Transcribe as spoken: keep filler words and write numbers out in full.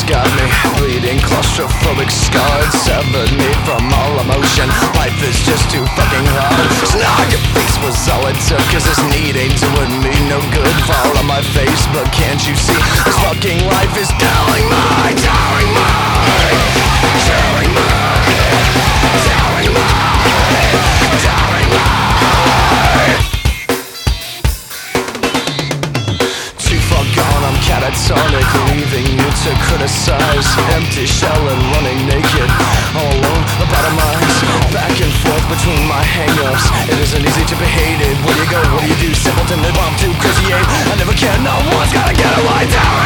It's got me bleeding, claustrophobic, scarred, severed me from all emotion. Life is just too fucking hard. Snark, your face was all it took, cause this need ain't doing me no good. Fall on my face, but can't you see this fucking life is telling me, telling me, telling me, telling me, telling me. Too far gone, I'm catatonic, leaving you to criticize. Empty shell and running naked, all alone, about a minds. Back and forth between my hang-ups. It isn't easy to be hated. Where do you go, what do you do? Simpleton live, I'm too crazy, I never can, no one's gotta get a lie down.